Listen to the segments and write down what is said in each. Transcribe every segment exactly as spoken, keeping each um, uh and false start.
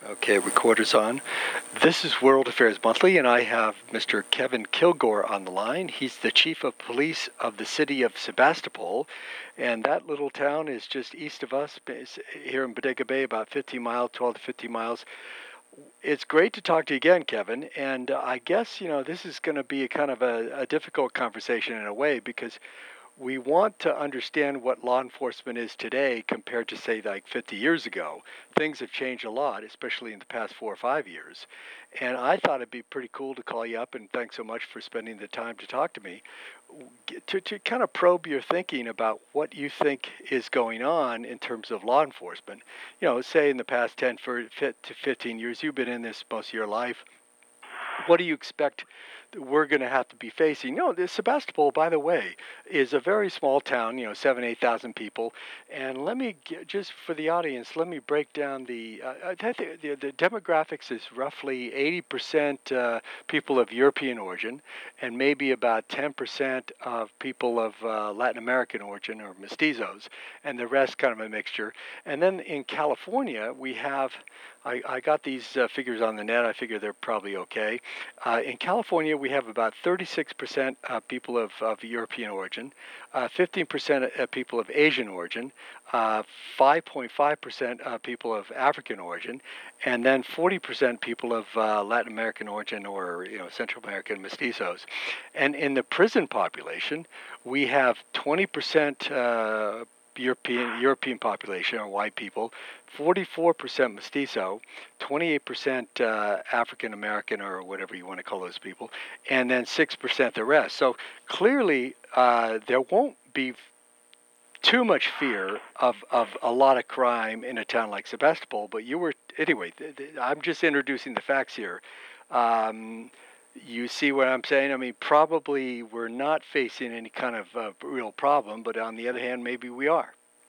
Okay, recorder's on. This is World Affairs Monthly, and I have Mister Kevin Kilgore on the line. He's the chief of police of the city of Sebastopol, and that little town is just east of us, here in Bodega Bay, about fifteen miles, twelve to fifteen miles. It's great to talk to you again, Kevin, and uh, I guess, you know, this is going to be a kind of a, a difficult conversation in a way, because we want to understand what law enforcement is today compared to, say, like fifty years ago. Things have changed a lot, especially in the past four or five years. And I thought it'd be pretty cool to call you up, and thanks so much for spending the time to talk to me, to, to kind of probe your thinking about what you think is going on in terms of law enforcement. You know, say in the past ten to fifteen years, you've been in this most of your life. What do you expect that we're going to have to be facing? You know, this Sebastopol, by the way, is a very small town, you know, seven, eight thousand people. And let me, get, just for the audience, let me break down the, uh, I think the, the demographics is roughly eighty percent uh, people of European origin, and maybe about ten percent of people of uh, Latin American origin, or mestizos, and the rest kind of a mixture. And then in California, we have, I, I got these uh, figures on the net. I figure they're probably okay. Uh, in California, we have about thirty-six percent uh, people of, of European origin, uh, fifteen percent of people of Asian origin, uh, five point five percent of people of African origin, and then forty percent people of uh, Latin American origin, or, you know, Central American mestizos. And in the prison population, we have twenty percent uh, European European population, or white people, forty-four percent mestizo, twenty-eight percent uh, African American, or whatever you want to call those people, and then six percent the rest. So clearly, uh, there won't be too much fear of, of a lot of crime in a town like Sebastopol. But you were, anyway, th- th- I'm just introducing the facts here. Um, You see what I'm saying? I mean, probably we're not facing any kind of uh, real problem, but on the other hand, maybe we are.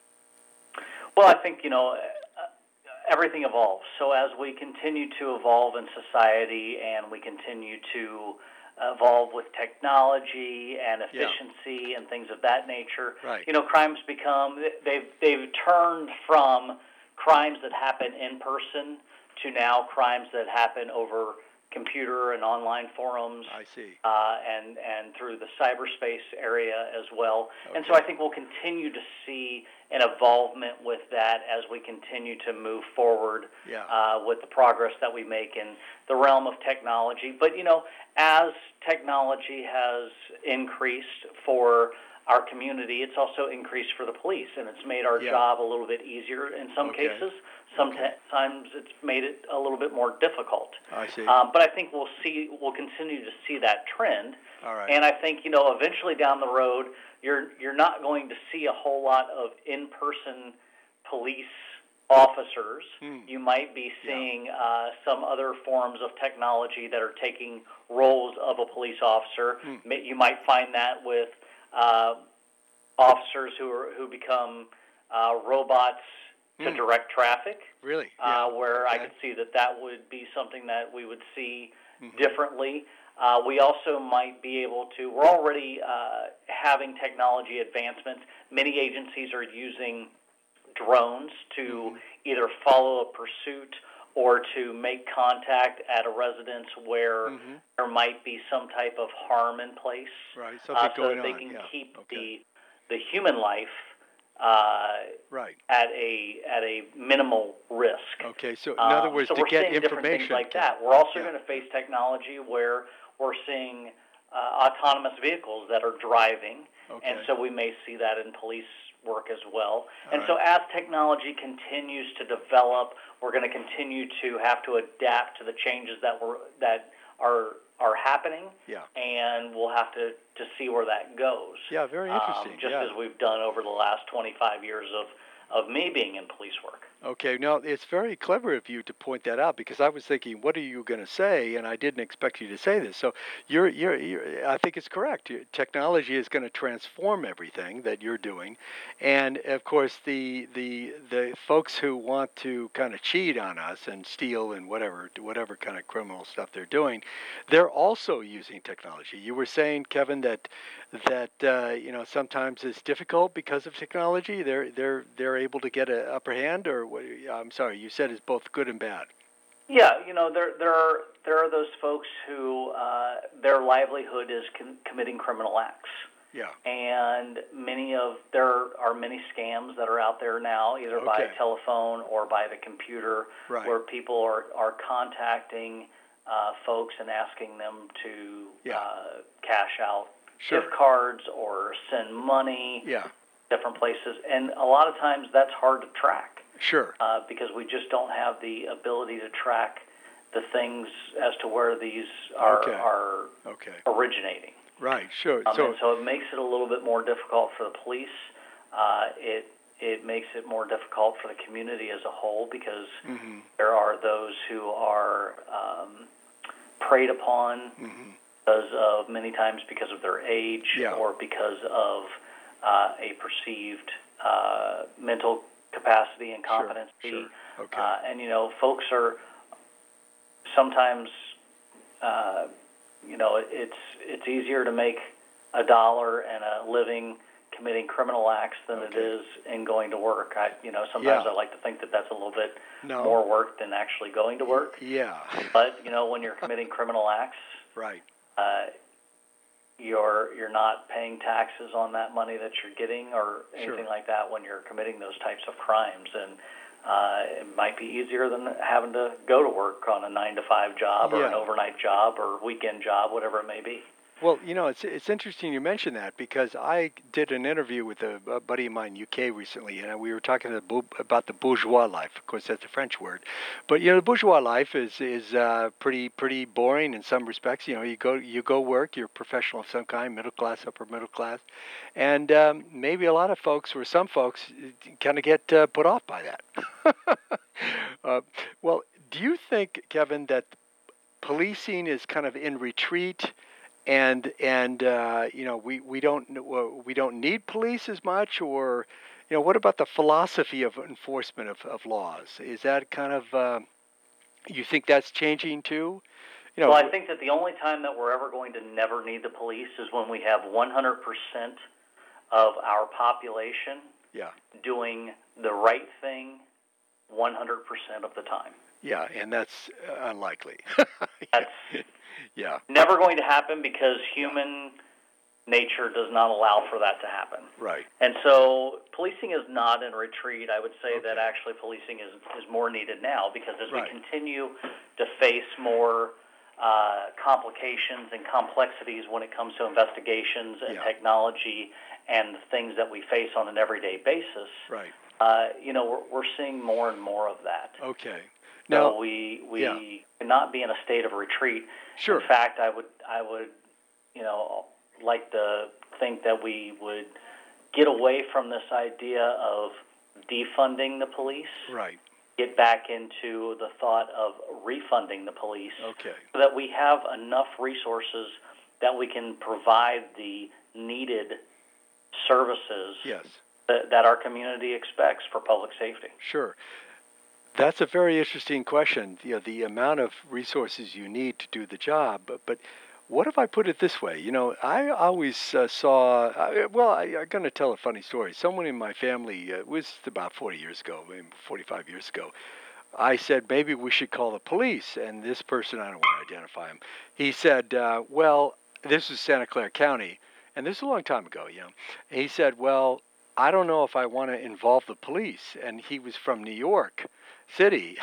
Well, I think, you know, everything evolves. So as we continue to evolve in society, and we continue to evolve with technology and efficiency, yeah, and things of that nature, right, you know, crimes become, they've, they've turned from crimes that happen in person to now crimes that happen over computer and online forums. I see. Uh, and, and through the cyberspace area as well. Okay. And so I think we'll continue to see an involvement with that as we continue to move forward, yeah, uh, with the progress that we make in the realm of technology. But, you know, as technology has increased for our community, it's also increased for the police, and it's made our yeah. job a little bit easier in some okay. cases. Sometimes okay. it's made it a little bit more difficult. I see. Um, but I think we'll see, we'll continue to see that trend. All right. And I think, you know, eventually down the road, you're you're not going to see a whole lot of in-person police officers. Hmm. You might be seeing yeah. uh, some other forms of technology that are taking roles of a police officer. Hmm. You might find that with uh, officers who are who become uh, robots to Hmm. direct traffic. Really? Uh, yeah. where okay. I could see that that would be something that we would see mm-hmm. differently. Uh, we also might be able to, we're already uh, having technology advancements. Many agencies are using drones to mm-hmm. either follow a pursuit or to make contact at a residence where mm-hmm. there might be some type of harm in place. Right, something uh, so going that they on. can yeah. keep okay. the the human life uh, right. at a at a minimal risk. Okay, so in um, other words, so to we're get seeing different information. things like that. We're also yeah. going to face technology where we're seeing uh, autonomous vehicles that are driving, okay. and so we may see that in police work as well. All and right. so as technology continues to develop, we're going to continue to have to adapt to the changes that we're that are are happening, yeah. and we'll have to, to see where that goes. Yeah, very interesting. Um, just yeah. as we've done over the last twenty-five years of, of me being in police work. Okay, now it's very clever of you to point that out, because I was thinking, what are you going to say? And I didn't expect you to say this. So you're, you're, you're I think it's correct. Technology is going to transform everything that you're doing, and of course, the the the folks who want to kind of cheat on us and steal and whatever whatever kind of criminal stuff they're doing, they're also using technology. You were saying, Kevin, that that uh, you know sometimes it's difficult because of technology. They're they're they're able to get an upper hand, or what, I'm sorry, you said it's both good and bad. Yeah, you know, there there are there are those folks who uh, their livelihood is com- committing criminal acts. Yeah. And many of there are many scams that are out there now, either by Okay. telephone or by the computer, Right. where people are are contacting uh, folks and asking them to Yeah. uh, cash out Sure. gift cards or send money Yeah. different places. And a lot of times that's hard to track Sure. uh, because we just don't have the ability to track the things as to where these are Okay. are Okay. originating. Right. Sure. Um, So and so it makes it a little bit more difficult for the police. Uh, it it makes it more difficult for the community as a whole because hmm there are those who are um, preyed upon hmm because of many times because of their age Yeah. or because of uh, a perceived uh, mental capacity and Sure. competency. Sure. Okay. Uh, and you know, folks are sometimes. Uh, You know, it, it's it's easier to make a dollar and a living committing criminal acts than Okay. it is in going to work. I, you know, sometimes Yeah. I like to think that that's a little bit No. more work than actually going to work. Yeah. But you know, when you're committing criminal acts, Right. uh, you're you're not paying taxes on that money that you're getting or anything Sure. like that when you're committing those types of crimes. And uh, it might be easier than having to go to work on a nine to five job or an Yeah. overnight job or weekend job, whatever it may be. Well, you know, it's it's interesting you mentioned that because I did an interview with a, a buddy of mine in U K recently, and we were talking to the, bou- about the bourgeois life. Of course, that's a French word, but you know, the bourgeois life is is uh, pretty pretty boring in some respects. You know, you go you go work, you're a professional of some kind, middle class, upper middle class, and um, maybe a lot of folks or some folks kind of get uh, put off by that. uh, well, do you think, Kevin, that policing is kind of in retreat? and and uh, you know we we don't n- uh, we don't need police as much, or you know what about the philosophy of enforcement of, of laws? Is that kind of uh, you think that's changing too? You know, Well, I w- think that the only time that we're ever going to never need the police is when we have one hundred percent of our population yeah, doing the right thing one hundred percent of the time. yeah, and that's uh, unlikely. That's yeah, never going to happen because yeah, human nature does not allow for that to happen. right. And so policing is not in retreat. I would say that Okay. actually policing is, is more needed now because as Right. we continue to face more uh, complications and complexities when it comes to investigations and Yeah. technology and the things that we face on an everyday basis, Right. uh, you know, we're, we're seeing more and more of that. Okay. So Now, we we yeah. cannot be in a state of retreat. Sure. In fact, I would I would you know like to think that we would get away from this idea of defunding the police, Right. get back into the thought of refunding the police, Okay. so that we have enough resources that we can provide the needed services Yes. that, that our community expects for public safety. Sure. That's a very interesting question. You know, the amount of resources you need to do the job. But, but what if I put it this way? You know, I always uh, saw. Uh, well, I, I'm going to tell a funny story. Someone in my family uh, it was about forty years ago, maybe forty-five years ago. I said maybe we should call the police, and this person, I don't want to identify him. He said, uh, "Well, this is Santa Clara County, and this is a long time ago, you know." And he said, "Well, I don't know if I want to involve the police," and he was from New York City.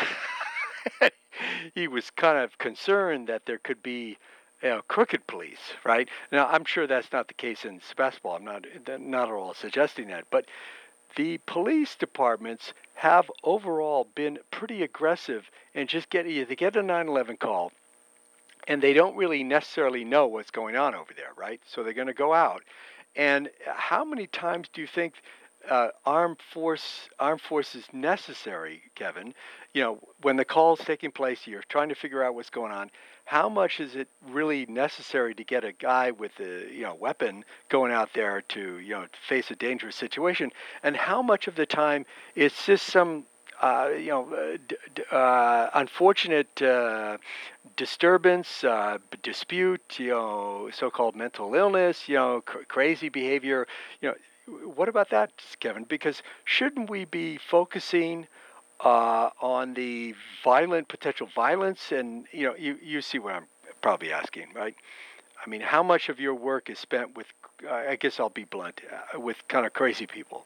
He was kind of concerned that there could be, you know, crooked police, right? Now, I'm sure that's not the case in Sebastopol. I'm not not at all suggesting that, but the police departments have overall been pretty aggressive in just getting you. They get a nine eleven call, and they don't really necessarily know what's going on over there, right? So they're going to go out. And how many times do you think uh, armed force armed force is necessary, Kevin? You know, when the call's taking place, you're trying to figure out what's going on. How much is it really necessary to get a guy with a you know weapon going out there to you know face a dangerous situation? And how much of the time is just some uh, you know uh, d- d- uh, unfortunate uh, disturbance, uh, b- dispute, you know, so-called mental illness, you know, cr- crazy behavior, you know, what about that, Kevin? Because shouldn't we be focusing uh, on the violent potential violence, and you know, you you see what I'm probably asking, right? I mean, how much of your work is spent with? Uh, I guess I'll be blunt, uh, with kind of crazy people.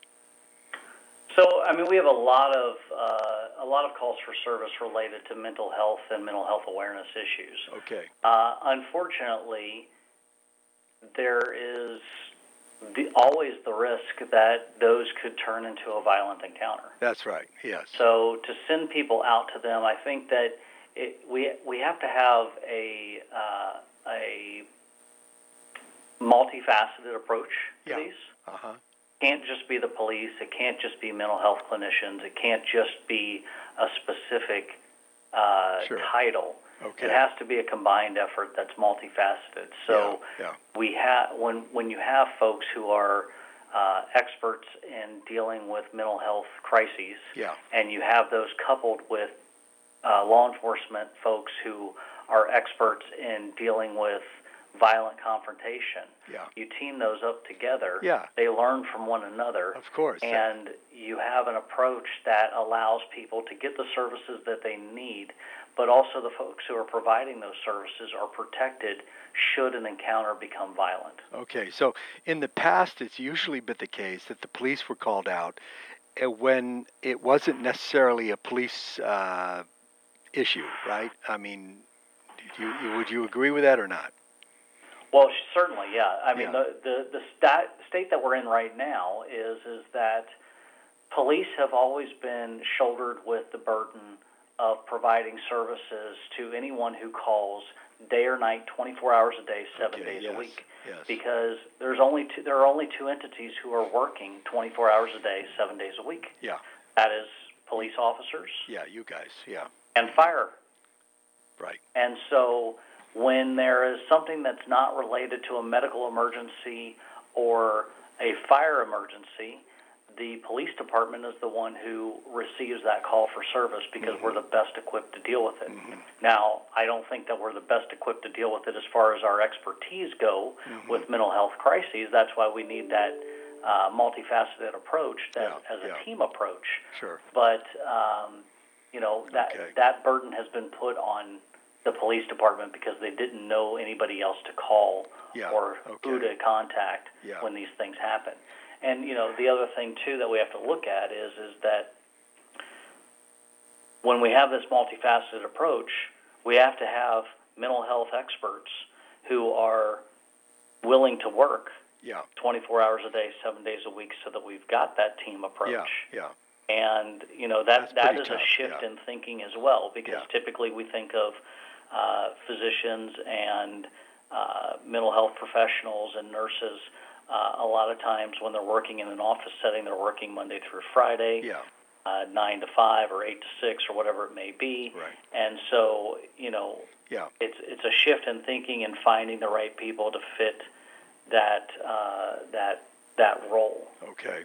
So, I mean, we have a lot of uh, a lot of calls for service related to mental health and mental health awareness issues. Okay. Uh, unfortunately, there is the, always the risk that those could turn into a violent encounter. That's right. Yes. So, to send people out to them, I think that it, we we have to have a uh, a multifaceted approach to Yeah. these. Uh huh. It can't just be the police. It can't just be mental health clinicians. It can't just be a specific uh, Sure. title. Okay. It has to be a combined effort that's multifaceted. So yeah, yeah. we have when when you have folks who are uh, experts in dealing with mental health crises, Yeah. and you have those coupled with uh, law enforcement folks who are experts in dealing with violent confrontation. Yeah. You team those up together. Yeah. They learn from one another. Of course. And you have an approach that allows people to get the services that they need, but also the folks who are providing those services are protected should an encounter become violent. Okay. So in the past, it's usually been the case that the police were called out uh, when it wasn't necessarily a police uh, issue, right? I mean, do you, would you agree with that or not? Well, certainly, yeah. I mean, Yeah. the the the stat, state that we're in right now is is that police have always been shouldered with the burden of providing services to anyone who calls day or night, twenty-four hours a day, seven Okay, days yes, a week. yes. Because there's only two, there are only two entities who are working twenty-four hours a day, seven days a week. Yeah. That is police officers Yeah, you guys. Yeah. and fire. Right. And so when there is something that's not related to a medical emergency or a fire emergency, the police department is the one who receives that call for service because Mhm. we're the best equipped to deal with it. Mhm. Now, I don't think that we're the best equipped to deal with it as far as our expertise go Mhm. with mental health crises. That's why we need that uh, multifaceted approach, that Yeah, as a yeah. team approach. Sure. But um, you know that Okay. that burden has been put on the police department because they didn't know anybody else to call Yeah, or okay. who to contact Yeah. when these things happen. And you know, the other thing too that we have to look at is is that when we have this multifaceted approach, we have to have mental health experts who are willing to work Yeah. twenty-four hours a day, seven days a week, so that we've got that team approach. Yeah. Yeah. And you know that That's that pretty is tough, a shift yeah. in thinking as well, because Yeah. typically we think of uh, physicians and uh, mental health professionals and nurses. Uh, a lot of times when they're working in an office setting, they're working Monday through Friday, Yeah. uh, nine to five or eight to six or whatever it may be. Right. And so you know Yeah. it's it's a shift in thinking and finding the right people to fit that uh, that that role. Okay.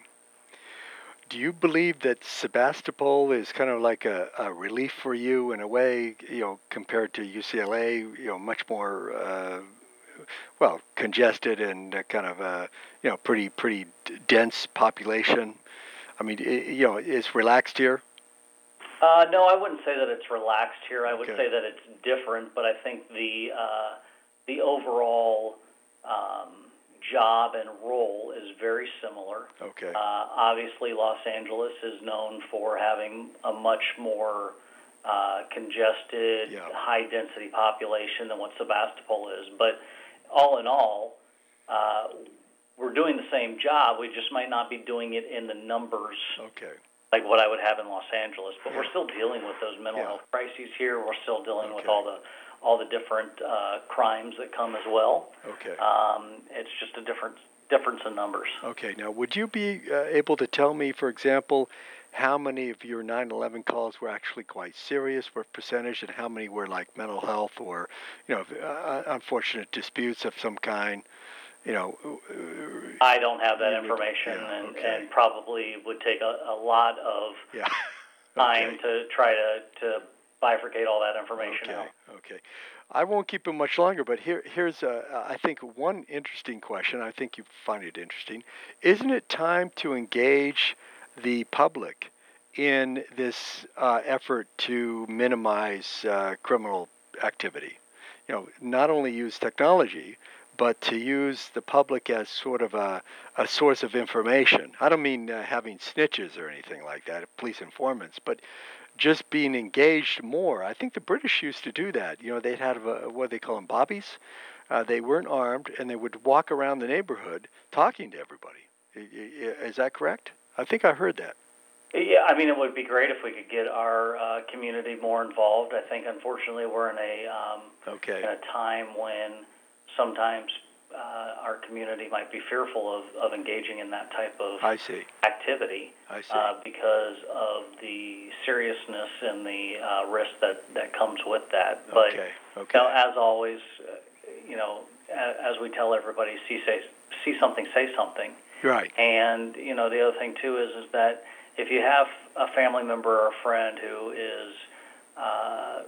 Do you believe that Sebastopol is kind of like a, a relief for you in a way, you know, compared to U C L A, you know, much more, uh, well, congested and uh, kind of, uh, you know, pretty, pretty d- dense population? I mean, i you know, it's relaxed here? Uh, no, I wouldn't say that it's relaxed here. I would Okay. say that it's different, but I think the uh, the overall um, job and role is very similar. Okay. Uh, obviously, Los Angeles is known for having a much more uh, congested, Yeah. high-density population than what Sebastopol is. But all in all, uh, we're doing the same job. We just might not be doing it in the numbers Okay. like what I would have in Los Angeles, but Yeah. we're still dealing with those mental Yeah. health crises here. We're still dealing with Okay. all the all the different uh, crimes that come as well. Okay. Um, it's just a different difference in numbers. Okay. Now, would you be uh, able to tell me, for example, how many of your nine eleven calls were actually quite serious, what percentage, and how many were like mental health or, you know, uh, unfortunate disputes of some kind? You know, uh, I don't have that You would- information, yeah, and, okay. and probably would take a, a lot of yeah. time Okay. to try to, to bifurcate all that information Okay. out. Okay. I won't keep it much longer, but here, here's, a, I think, one interesting question. I think you find it interesting. Isn't it time to engage the public in this uh, effort to minimize uh, criminal activity. You know, not only use technology, but to use the public as sort of a, a source of information. I don't mean uh, having snitches or anything like that, police informants, but just being engaged more. I think the British used to do that. You know, they'd have a, what they call them, bobbies. Uh, they weren't armed, and they would walk around the neighborhood talking to everybody. Is that correct? I think I heard that. Yeah, I mean, it would be great if we could get our uh, community more involved. I think, unfortunately, we're in a um, okay. in a time when sometimes uh, our community might be fearful of, of engaging in that type of I see. activity. I see. Uh, because of the seriousness and the uh, risk that, that comes with that. But okay. Okay. You know, as always, uh, you know, as, as we tell everybody, see say see something, say something. Right. And you know, the other thing too is is that if you have a family member or a friend who is uh,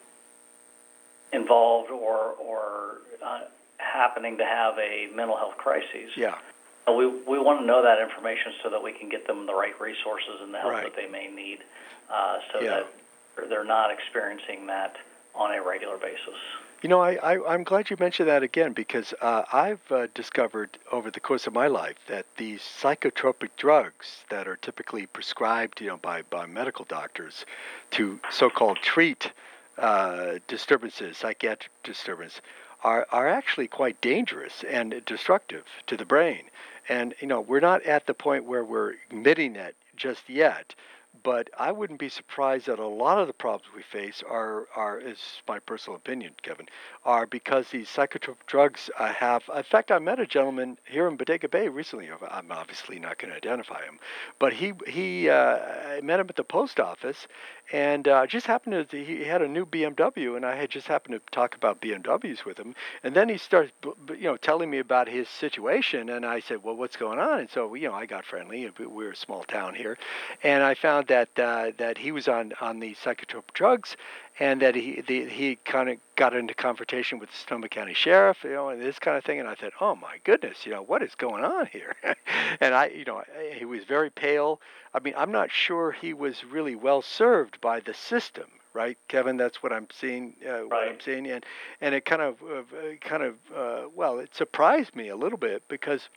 involved or or uh, happening to have a mental health crisis, yeah, we we want to know that information so that we can get them the right resources and the help right. that they may need, uh, so yeah. that they're not experiencing that on a regular basis. You know, I, I, I'm glad you mentioned that again, because uh, I've uh, discovered over the course of my life that these psychotropic drugs that are typically prescribed, you know, by, by medical doctors to so-called treat uh, disturbances, psychiatric disturbance, are, are actually quite dangerous and destructive to the brain. And, you know, we're not at the point where we're admitting it just yet. But I wouldn't be surprised that a lot of the problems we face are, are is my personal opinion, Kevin, are because these psychotropic drugs uh, have. In fact, I met a gentleman here in Bodega Bay recently. I'm obviously not going to identify him, but he he uh, I met him at the post office, and uh, just happened to he had a new B M W, and I had just happened to talk about B M Ws with him, and then he started, you know, telling me about his situation, and I said, well, what's going on? And so, you know, I got friendly. We're a small town here, and I found that uh, that he was on, on the psychotropic drugs, and that he the, he kind of got into confrontation with the Sonoma County Sheriff, you know, and this kind of thing. And I thought, oh my goodness, you know, what is going on here? And I, you know, he was very pale. I mean, I'm not sure he was really well served by the system, right, Kevin? That's what I'm seeing. Uh, what right. I'm seeing, and and it kind of, uh, kind of, uh, well, it surprised me a little bit because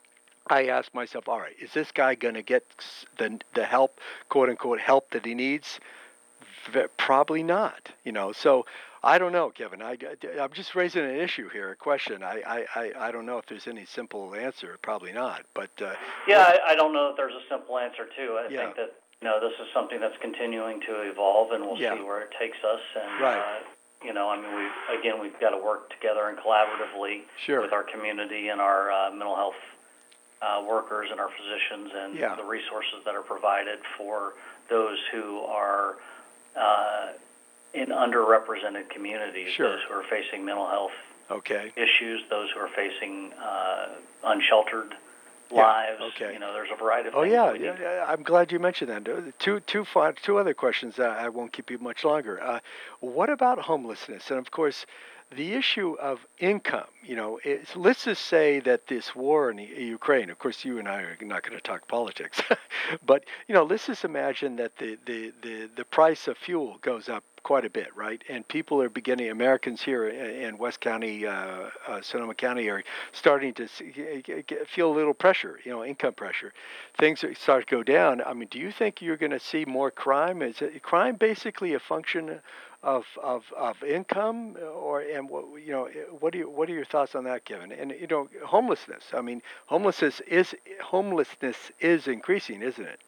I asked myself, all right, is this guy going to get the the help, quote unquote, help that he needs? V- probably not, you know. So I don't know, Kevin. I, I'm just raising an issue here, a question. I, I, I, I don't know if there's any simple answer. Probably not. But uh, yeah, I, I don't know if there's a simple answer too. I yeah. think that you know this is something that's continuing to evolve, and we'll yeah. see where it takes us. And right. uh, you know, I mean, we again we've got to work together and collaboratively sure. with our community and our uh, mental health uh, workers and our physicians and yeah. the resources that are provided for those who are uh, in underrepresented communities, sure. those who are facing mental health okay. issues, those who are facing uh, unsheltered yeah. lives. Okay. You know, there's a variety of oh, things. yeah, we yeah, need. yeah. I'm glad you mentioned that. Two, two, fun, two other questions. Uh, I won't keep you much longer. Uh, what about homelessness? And, of course, the issue of income, you know, it's, let's just say that this war in Ukraine, of course, you and I are not going to talk politics, but, you know, let's just imagine that the, the, the, the price of fuel goes up quite a bit, right? And people are beginning, Americans here in West County, uh, uh, Sonoma County, are starting to see, get, feel a little pressure, you know, income pressure. Things start to go down. I mean, do you think you're going to see more crime? Is it, crime basically a function of of of income, or and what you know? What do you what are your thoughts on that, Kevin? And you know, homelessness. I mean, homelessness is homelessness is increasing, isn't it?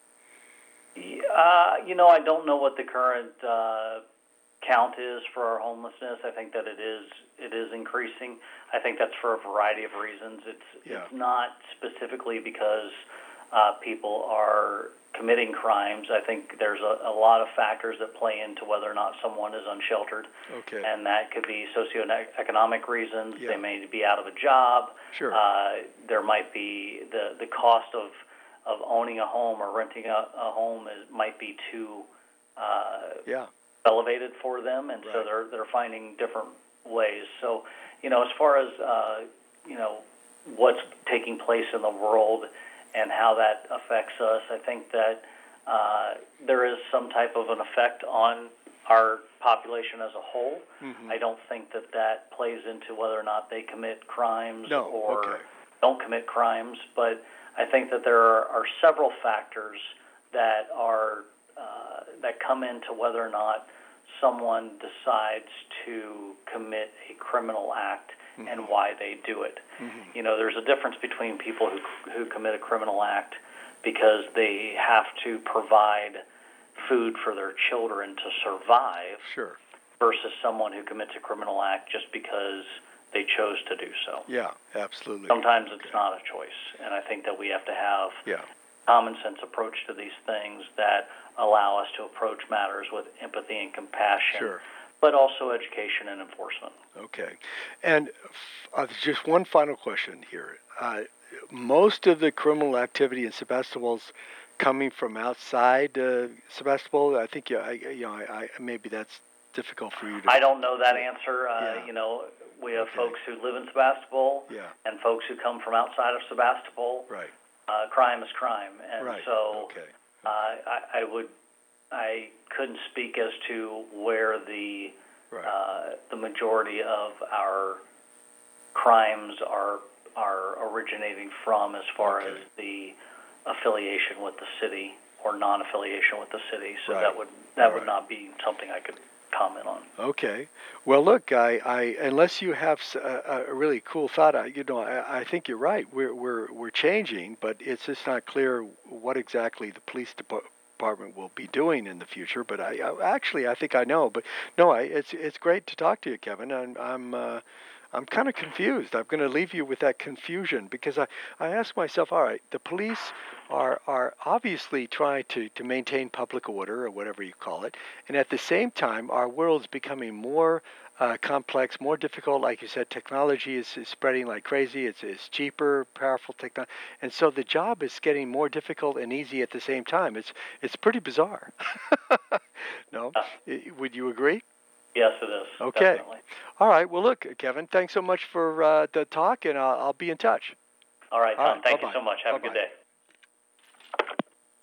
Uh, you know, I don't know what the current uh, count is for our homelessness. I think that it is it is increasing. I think that's for a variety of reasons. It's yeah. it's not specifically because uh, people are committing crimes. I think there's a, a lot of factors that play into whether or not someone is unsheltered. Okay. And that could be socioeconomic reasons. Yeah. They may be out of a job. Sure. Uh, there might be the, the cost of, of owning a home or renting a, a home is, might be too uh, yeah. elevated for them, and right. so they're they're finding different ways. So, you know, as far as uh, you know, what's taking place in the world and how that affects us, I think that uh, there is some type of an effect on our population as a whole. Mm-hmm. I don't think that that plays into whether or not they commit crimes No, or okay. don't commit crimes, but I think that there are, are several factors that are uh, that come into whether or not someone decides to commit a criminal act mm-hmm. and why they do it. Mm-hmm. You know, there's a difference between people who who commit a criminal act because they have to provide food for their children to survive, sure, versus someone who commits a criminal act just because they chose to do so. Yeah, absolutely. Sometimes okay. it's not a choice, and I think that we have to have yeah. common sense approach to these things that allow us to approach matters with empathy and compassion, sure. but also education and enforcement. Okay. And uh, just one final question here. Uh, most of the criminal activity in Sebastopol's coming from outside uh, Sebastopol. I think, yeah, I, you know, I, I, maybe that's difficult for you to... I don't know that answer. Uh, yeah. You know, we have okay. folks who live in Sebastopol yeah. and folks who come from outside of Sebastopol. Right. Uh, crime is crime, and right. so okay. Okay. Uh, I, I would, I couldn't speak as to where the right. uh, the majority of our crimes are are originating from, as far okay. as the affiliation with the city or non-affiliation with the city. So right. that would that right. would not be something I could comment on. Okay. Well, look, I, I unless you have a, a really cool thought, I, you know, I, I think you're right. We're we're we're changing, but it's just not clear what exactly the police department will be doing in the future. But I, I actually I think I know. But no, I, it's it's great to talk to you, Kevin. I'm I'm uh, I'm kind of confused. I'm going to leave you with that confusion because I, I ask myself, all right, the police are are obviously trying to, to maintain public order or whatever you call it, and at the same time, our world's becoming more uh, complex, more difficult. Like you said, technology is, is spreading like crazy. It's, it's cheaper, powerful technology, and so the job is getting more difficult and easy at the same time. It's it's pretty bizarre. No, would you agree? Yes, it is. Okay. Definitely. All right. Well, look, Kevin, thanks so much for uh, the talk, and I'll, I'll be in touch. All right, Tom. All right, thank bye-bye. you so much. Have Bye-bye. a good day.